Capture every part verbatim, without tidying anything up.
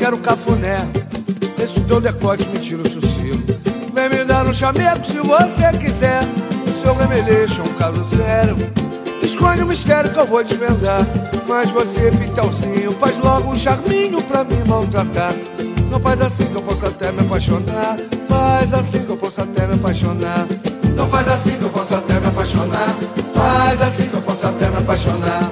quero cafuné. Esse teu decote me tira o sossego. Vem me dar um chamego se você quiser. O seu remeleixo é um caso sério. Esconde o mistério que eu vou desvendar. Mas você, Pitelzinho, faz logo um charminho pra me maltratar. Não faz assim que eu posso até me apaixonar. Faz assim que eu posso até me apaixonar. Não faz assim que eu posso até me apaixonar. Faz assim que eu posso até me apaixonar.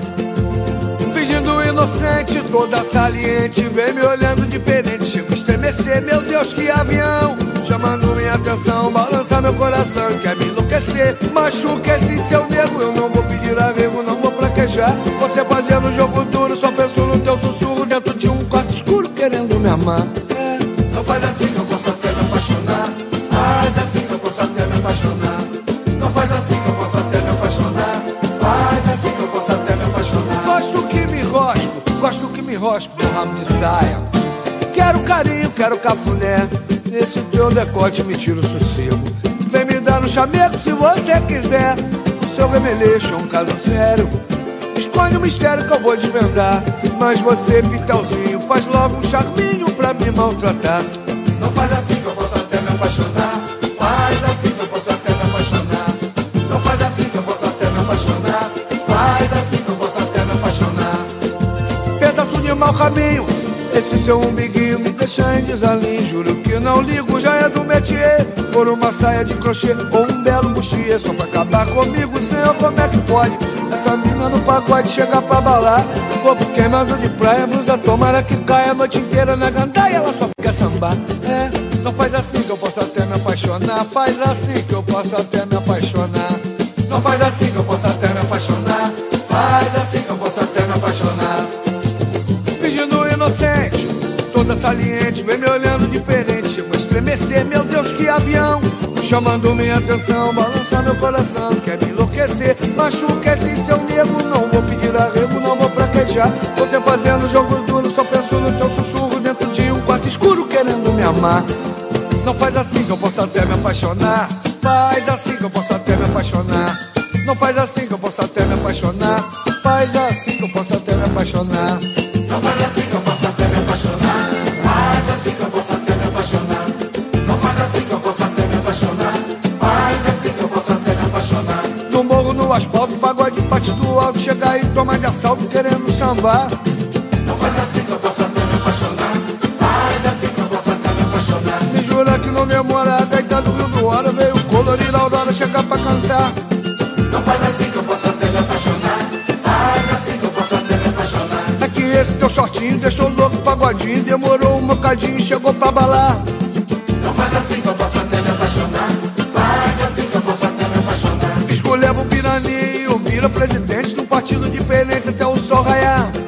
Fingindo inocente, toda saliente, vem me olhando diferente, chego a estremecer, meu Deus, que avião, chamando minha atenção, balança meu coração, quer me enlouquecer, machuca esse seu nego, eu não vou pedir arrego, não vou praquejar, você fazendo jogo duro, só penso no teu sussurro, dentro de um quarto escuro, querendo me amar. É. Não faz assim que eu posso até me apaixonar, faz assim que eu posso até me apaixonar, não faz assim que eu posso até me apaixonar, faz assim que eu posso até me apaixonar. Gosto que me rosco, gosto que me rosco, meu rabo de saia. Quero carinho, quero cafuné, esse teu decote me tira o sossego. Vem me dar um chamego se você quiser. O seu remeleixo é um caso sério. Esconde o mistério que eu vou desvendar. Mas você, Pitelzinho, faz logo um charminho pra me maltratar. Não faz assim que eu posso até me apaixonar. Faz assim que eu posso até me apaixonar. Não faz assim que eu posso até me apaixonar. Faz assim que eu posso até me apaixonar. Pedaço de mau caminho, esse seu umbiguinho me deixa em desalinho. Juro que não ligo, já é do métier. Por uma saia de crochê ou um belo bustier, só pra acabar comigo, senhor, como é que pode? Essa mina no pagode chega pra balar. Corpo queimado de praia, blusa tomara que caia a noite inteira na gandaia, ela só quer sambar. É, não faz assim que eu posso até me apaixonar. Faz assim que eu posso até me apaixonar. Não faz assim que eu posso até me apaixonar. Faz assim que eu posso até me apaixonar. Fingindo inocente, toda saliente, vem me olhando diferente, chegou a estremecer, meu Deus, que avião, chamando minha atenção, balança meu coração, quer me enlouquecer, machuca esse seu nego, não vou pedir arrego, não vou praquejar, você fazendo jogo duro, só penso no teu sussurro, dentro de um quarto escuro, querendo me amar. Não faz assim que eu posso até me apaixonar, faz assim que eu posso até me apaixonar. Não faz assim que eu posso até me apaixonar, faz assim que eu posso até me apaixonar. Não faz assim que eu posso até me apaixonar, faz assim que eu posso até me apaixonar. Não faz assim que eu posso até me apaixonar, faz assim que eu posso até me apaixonar. No morro, no asfalto, pagode, parte do alto, chega aí, toma de assalto, querendo sambar. Não faz assim que eu posso até me apaixonar, faz assim que eu posso até me apaixonar. Me jura que não demora, deitado Rio do Hora, veio colorir a aurora, chegar pra cantar. Não faz assim que eu posso até me apaixonar, faz assim que eu posso até me apaixonar. É que esse teu shortinho deixou louco pagodinho, demorou um bocadinho e chegou pra balar. Não faz assim que eu posso até me apaixonar, faz assim que eu posso até me apaixonar. Escolheva o piraninho, vira presidente de um partido diferente até o sol raiar.